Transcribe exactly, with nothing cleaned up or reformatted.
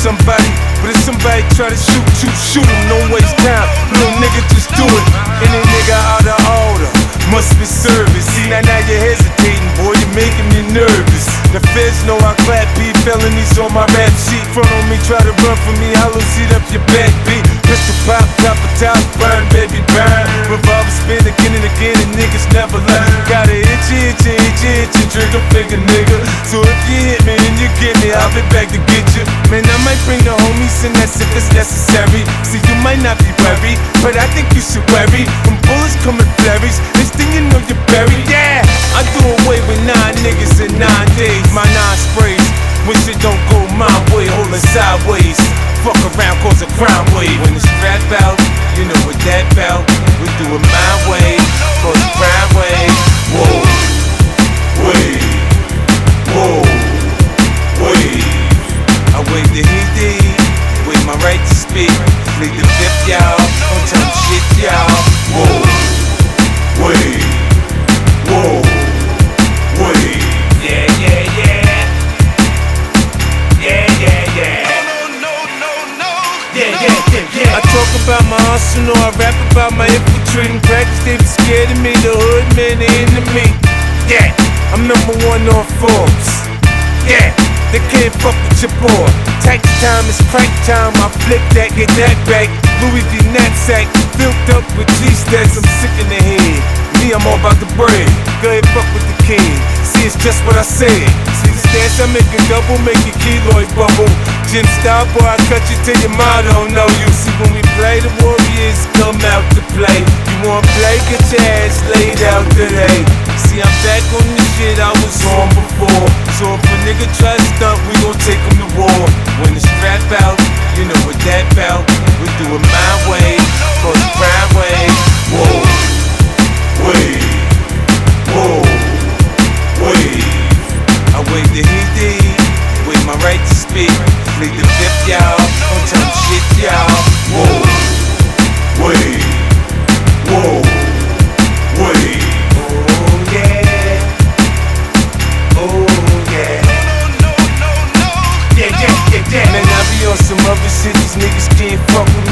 somebody, but if somebody try to shoot you, shoot him, don't waste time. Little nigga, just do it. Any nigga out of order must be service. See, now, now you're hesitating, boy, you're making me nervous. The feds know I clap B felonies on my rap sheet. Front on me, try to run from me, hollow seat up your back beat. Pistol pop, top of top, burn, baby, burn. Revolver spin again and again, and niggas never learn. Got a itchy, itchy, itchy, itchy, trigger finger, nigga. So if you hit me, then you get me, I'll be back to get you. Man, I might bring the homies in that if it's necessary. See, you might not be worried, but I think you should worry. When bullets come in flurries, next thing you know you're buried. Yeah, I do away with nine niggas in nine days. My nine sprays, when shit don't go my way, holding sideways. Fuck around, cause a crime wave. When it's rap out, you know what that bout. We do it my way, cause a crime wave. Whoa, wave, whoa, wave. I wave the Hindi, wave my right to speak. Lead the fifth, y'all, don't tell them shit, y'all. Whoa, wave, whoa, wave. Yeah, yeah, yeah. Yeah, yeah, yeah. Yeah, yeah, yeah, yeah. I talk about my arsenal, I rap about my infiltrating practice. They be scared of me, the hood man, the enemy. Yeah, I'm number one on Forbes. Yeah, they can't fuck with your boy. Tax time is crank time, I flip that, get that back. Louis V knapsack, filled up with G-stacks, I'm sick in the head. Me, I'm all about the bread. Go ahead, fuck with the king. See, it's just what I said. See the stance, I make a double, make a keloid bubble. Jim style, boy, I cut you till your mind don't know you. See, when we play, the Warriors come out to play. You wanna play, get your ass laid out today. See, I'm back on the shit I was on before. So if a nigga try to stunt, we gon' take him to war. When it's rap out, you know what that bout. We do it my way, cause the crime way. Whoa, wave, whoa, wave. I wave the Hindi, wave my right to speak. Lead the fifth, y'all, don't tell them shit, y'all. Whoa, wave, whoa, wave. Oh yeah, oh yeah. Yeah, yeah, yeah, yeah. Man, I be on some other shit, these niggas can't fuck with